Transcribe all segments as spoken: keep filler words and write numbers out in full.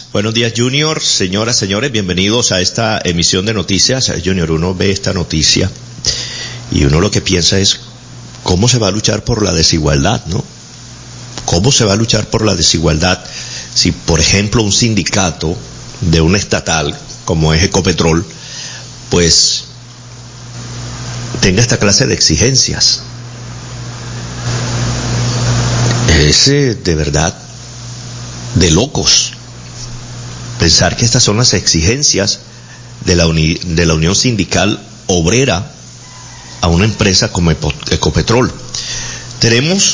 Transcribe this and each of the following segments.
Buenos días, Junior. Señoras, señores, bienvenidos a esta emisión de noticias. Junior, uno ve esta noticia y uno lo que piensa es cómo se va a luchar por la desigualdad, ¿no? ¿Cómo se va a luchar por la desigualdad si, por ejemplo, un sindicato de una estatal como es Ecopetrol, pues tenga esta clase de exigencias? Es eh, de verdad de locos pensar que estas son las exigencias de la, uni, de la Unión Sindical Obrera a una empresa como Ecopetrol. Tenemos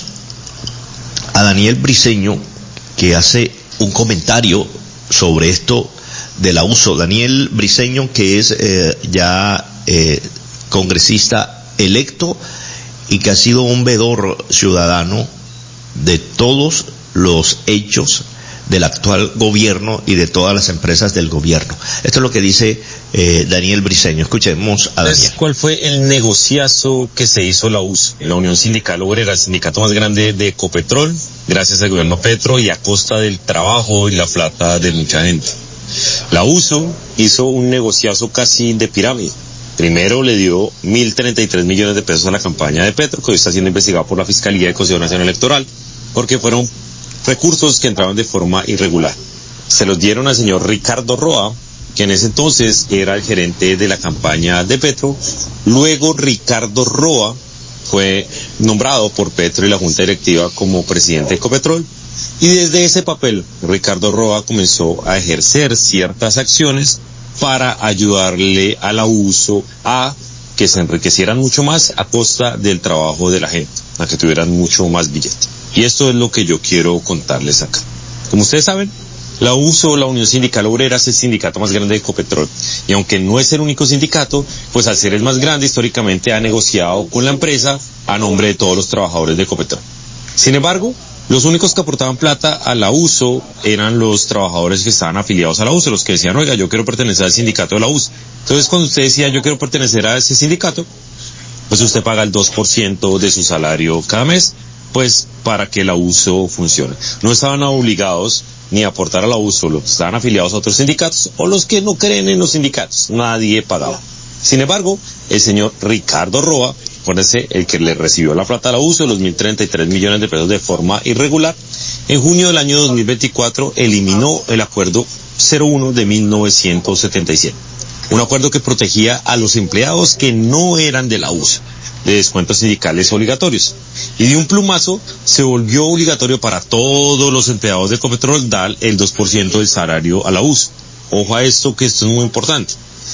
a Daniel Briceño, que hace un comentario sobre esto del abuso. Daniel Briceño, que es eh, ya eh, congresista electo y que ha sido un veedor ciudadano de todos los hechos del actual gobierno y de todas las empresas del gobierno. Esto es lo que dice eh, Daniel Briceño. Escuchemos a Daniel. ¿Cuál fue el negociazo que se hizo la U S O? La Unión Sindical Obrera, el sindicato más grande de Ecopetrol, gracias al gobierno Petro y a costa del trabajo y la plata de mucha gente. La U S O hizo un negociazo casi de pirámide. Primero le dio mil treinta y tres millones de pesos a la campaña de Petro, que hoy está siendo investigada por la Fiscalía de Consejo Nacional Electoral, porque fueron recursos que entraban de forma irregular. Se los dieron al señor Ricardo Roa, que en ese entonces era el gerente de la campaña de Petro. Luego Ricardo Roa fue nombrado por Petro y la Junta Directiva como presidente de Ecopetrol, y desde ese papel Ricardo Roa comenzó a ejercer ciertas acciones para ayudarle a la U S O a que se enriquecieran mucho más a costa del trabajo de la gente, a que tuvieran mucho más billete. Y esto es lo que yo quiero contarles acá. Como ustedes saben, la U S O, la Unión Sindical Obrera, es el sindicato más grande de Ecopetrol. Y aunque no es el único sindicato, pues al ser el más grande, históricamente ha negociado con la empresa a nombre de todos los trabajadores de Ecopetrol. Sin embargo, los únicos que aportaban plata a la U S O eran los trabajadores que estaban afiliados a la U S O, los que decían, oiga, yo quiero pertenecer al sindicato de la U S O. Entonces, cuando usted decía, yo quiero pertenecer a ese sindicato, pues usted paga el dos por ciento de su salario cada mes, pues para que la U S O funcione. No estaban obligados ni a aportar a la U S O los que estaban afiliados a otros sindicatos o los que no creen en los sindicatos. Nadie pagaba. Sin embargo, el señor Ricardo Roa, acuérdense, el que le recibió la plata a la U S O, los mil treinta y tres millones de pesos de forma irregular, en junio del año dos mil veinticuatro eliminó el acuerdo cero uno de mil novecientos setenta y siete. Un acuerdo que protegía a los empleados que no eran de la U S O de descuentos sindicales obligatorios. Y de un plumazo se volvió obligatorio para todos los empleados de Ecopetrol dar el dos por ciento del salario a la U S O. Ojo a esto, que esto es muy importante.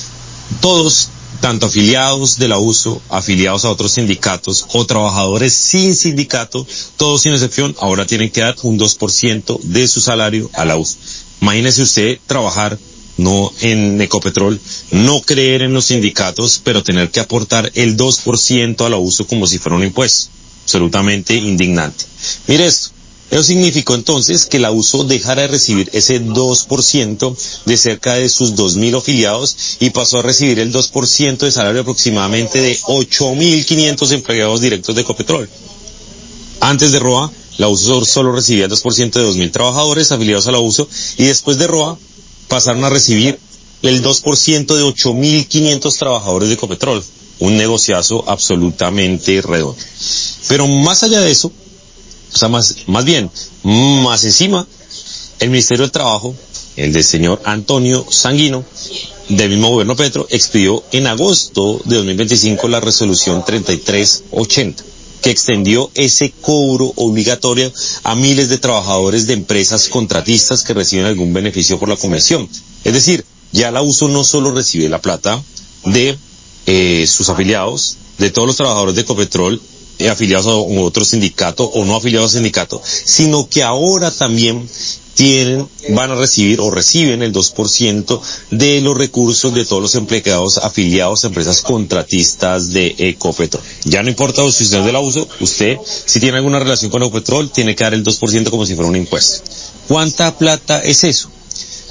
Todos, tanto afiliados de la U S O, afiliados a otros sindicatos o trabajadores sin sindicato, todos sin excepción, ahora tienen que dar un dos por ciento de su salario a la U S O. Imagínese usted trabajar no en Ecopetrol, no creer en los sindicatos, pero tener que aportar el dos por ciento a la U S O como si fuera un impuesto. Absolutamente indignante. Mire esto. Eso significó entonces que la U S O dejara de recibir ese dos por ciento de cerca de sus dos mil afiliados y pasó a recibir el dos por ciento de salario aproximadamente de ocho mil quinientos empleados directos de Ecopetrol. Antes de Roa, la U S O solo recibía el dos por ciento de dos mil trabajadores afiliados a la U S O, y después de Roa pasaron a recibir el dos por ciento de ocho mil quinientos trabajadores de Ecopetrol. Un negociazo absolutamente redondo. Pero más allá de eso, o sea, más, más bien, más encima, el Ministerio del Trabajo, el del señor Antonio Sanguino, del mismo gobierno Petro, expidió en agosto de dos mil veinticinco la resolución treinta y tres ochenta, que extendió ese cobro obligatorio a miles de trabajadores de empresas contratistas que reciben algún beneficio por la convención. Es decir, ya la U S O no solo recibe la plata de eh, sus afiliados, de todos los trabajadores de Ecopetrol, eh, afiliados a otro sindicato o no afiliados a sindicato, sino que ahora también tienen, van a recibir o reciben el dos por ciento de los recursos de todos los empleados afiliados a empresas contratistas de Ecopetrol. Ya no importa si usted es de la U S O, usted, si tiene alguna relación con Ecopetrol, tiene que dar el dos por ciento como si fuera un impuesto. ¿Cuánta plata es eso?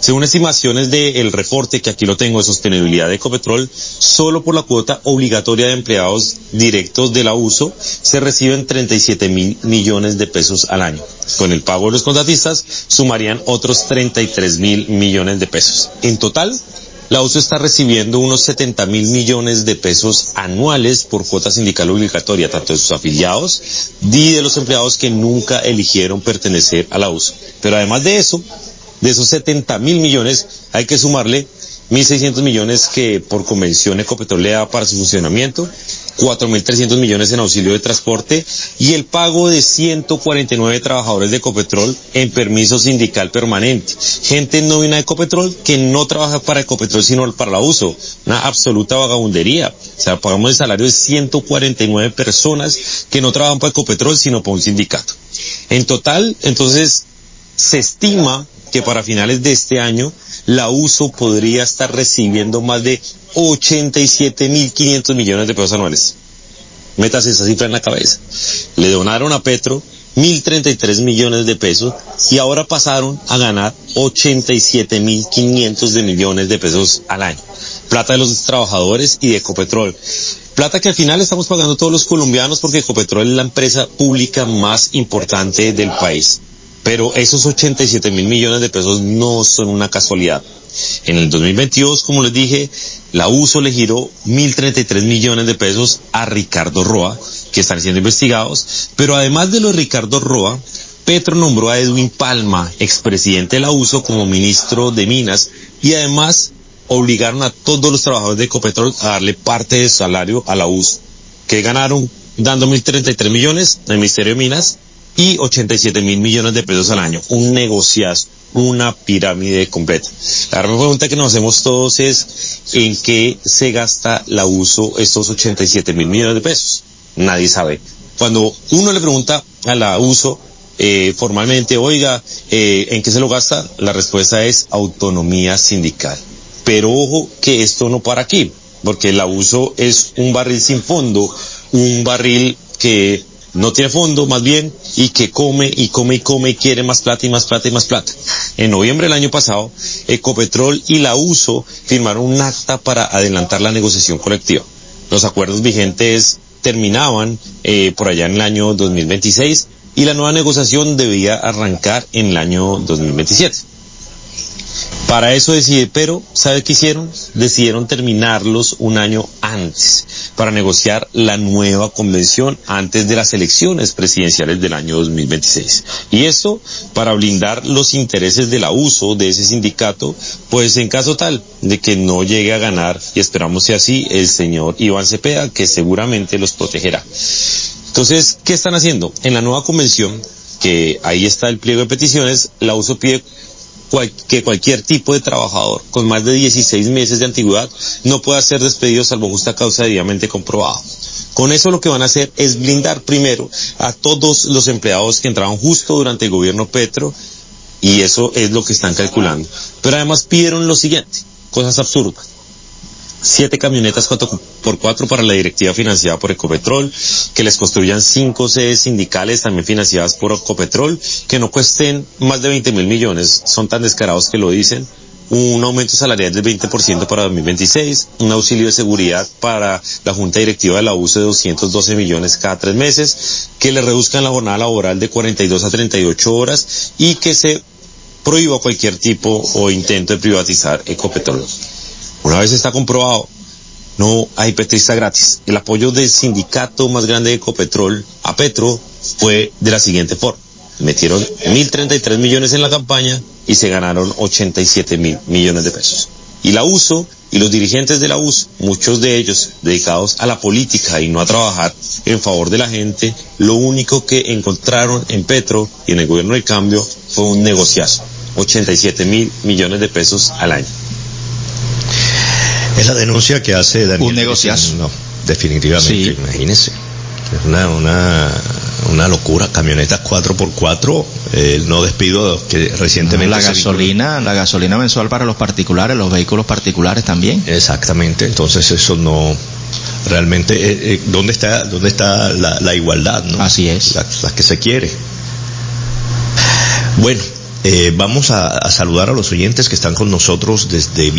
Según estimaciones del reporte, que aquí lo tengo, de sostenibilidad de Ecopetrol, solo por la cuota obligatoria de empleados directos de la U S O se reciben treinta y siete mil millones de pesos al año. Con el pago de los contratistas sumarían otros treinta y tres mil millones de pesos. En total, la U S O está recibiendo unos setenta mil millones de pesos anuales por cuota sindical obligatoria, tanto de sus afiliados y de los empleados que nunca eligieron pertenecer a la U S O. Pero además de eso, de esos setenta mil millones, hay que sumarle mil seiscientos millones que por convención Ecopetrol le da para su funcionamiento, cuatro mil trescientos millones en auxilio de transporte y el pago de ciento cuarenta y nueve trabajadores de Ecopetrol en permiso sindical permanente. Gente nómina de Ecopetrol que no trabaja para Ecopetrol sino para la U S O. Una absoluta vagabundería. O sea, pagamos el salario de ciento cuarenta y nueve personas que no trabajan para Ecopetrol sino para un sindicato. En total, entonces, se estima que para finales de este año la U S O podría estar recibiendo más de ochenta y siete mil quinientos millones de pesos anuales. Métase esa cifra en la cabeza. Le donaron a Petro mil treinta y tres millones de pesos y ahora pasaron a ganar ochenta y siete mil quinientos de millones de pesos al año. Plata de los trabajadores y de Ecopetrol. Plata que al final estamos pagando todos los colombianos porque Ecopetrol es la empresa pública más importante del país. Pero esos ochenta y siete mil millones de pesos no son una casualidad. En el dos mil veintidós, como les dije, la U S O le giró mil treinta y tres millones de pesos a Ricardo Roa, que están siendo investigados. Pero además de lo de Ricardo Roa, Petro nombró a Edwin Palma, expresidente de la U S O, como ministro de Minas, y además obligaron a todos los trabajadores de Ecopetrol a darle parte de su salario a la U S O. ¿Qué ganaron dando mil treinta y tres millones al Ministerio de Minas? Y ochenta y siete mil millones de pesos al año. Un negociazo, una pirámide completa. La gran pregunta que nos hacemos todos es, ¿en qué se gasta la U S O estos ochenta y siete mil millones de pesos? Nadie sabe. Cuando uno le pregunta a la U S O, eh, formalmente, oiga, eh, ¿en qué se lo gasta? La respuesta es autonomía sindical. Pero ojo que esto no para aquí, porque la U S O es un barril sin fondo, un barril que no tiene fondo, más bien, y que come y come y come y quiere más plata y más plata y más plata. En noviembre del año pasado, Ecopetrol y la U S O firmaron un acta para adelantar la negociación colectiva. Los acuerdos vigentes terminaban eh, por allá en el año dos mil veintiséis y la nueva negociación debía arrancar en el año dos mil veintisiete. Para eso decidí, pero ¿sabe qué hicieron? Decidieron terminarlos un año antes, para negociar la nueva convención antes de las elecciones presidenciales del año dos mil veintiséis. Y esto para blindar los intereses de la U S O, de ese sindicato, pues en caso tal de que no llegue a ganar, y esperamos sea así, el señor Iván Cepeda, que seguramente los protegerá. Entonces, ¿qué están haciendo? En la nueva convención, que ahí está el pliego de peticiones, la U S O pide Cual, que cualquier tipo de trabajador con más de dieciséis meses de antigüedad no pueda ser despedido salvo justa causa debidamente comprobado. Con eso lo que van a hacer es blindar primero a todos los empleados que entraban justo durante el gobierno Petro, y eso es lo que están calculando. Pero además pidieron lo siguiente, cosas absurdas. Siete camionetas cuatro por cuatro para la directiva financiada por Ecopetrol, que les construyan cinco sedes sindicales también financiadas por Ecopetrol, que no cuesten más de veinte mil millones, son tan descarados que lo dicen, un aumento salarial del veinte por ciento para dos mil veintiséis, un auxilio de seguridad para la Junta Directiva de la U S O de doscientos doce millones cada tres meses, que le reduzcan la jornada laboral de cuarenta y dos a treinta y ocho horas y que se prohíba cualquier tipo o intento de privatizar Ecopetrol. Una vez está comprobado, no hay petrista gratis. El apoyo del sindicato más grande de Ecopetrol a Petro fue de la siguiente forma. Metieron mil treinta y tres millones en la campaña y se ganaron ochenta y siete mil millones de pesos. Y la U S O y los dirigentes de la U S O, muchos de ellos dedicados a la política y no a trabajar en favor de la gente, lo único que encontraron en Petro y en el gobierno del cambio fue un negociazo. ochenta y siete mil millones de pesos al año. Es la denuncia que hace Daniel. Un negociazo. No, definitivamente, sí. Imagínese. Es una, una, una locura. Camionetas cuatro por cuatro, el no despido que recientemente... No, la gasolina, vinculó. La gasolina mensual para los particulares, los vehículos particulares también. Exactamente, entonces eso no... Realmente, eh, eh, ¿dónde está dónde está la, la igualdad, no? Así es. La, la que se quiere. Bueno, Eh, vamos a, a saludar a los oyentes que están con nosotros desde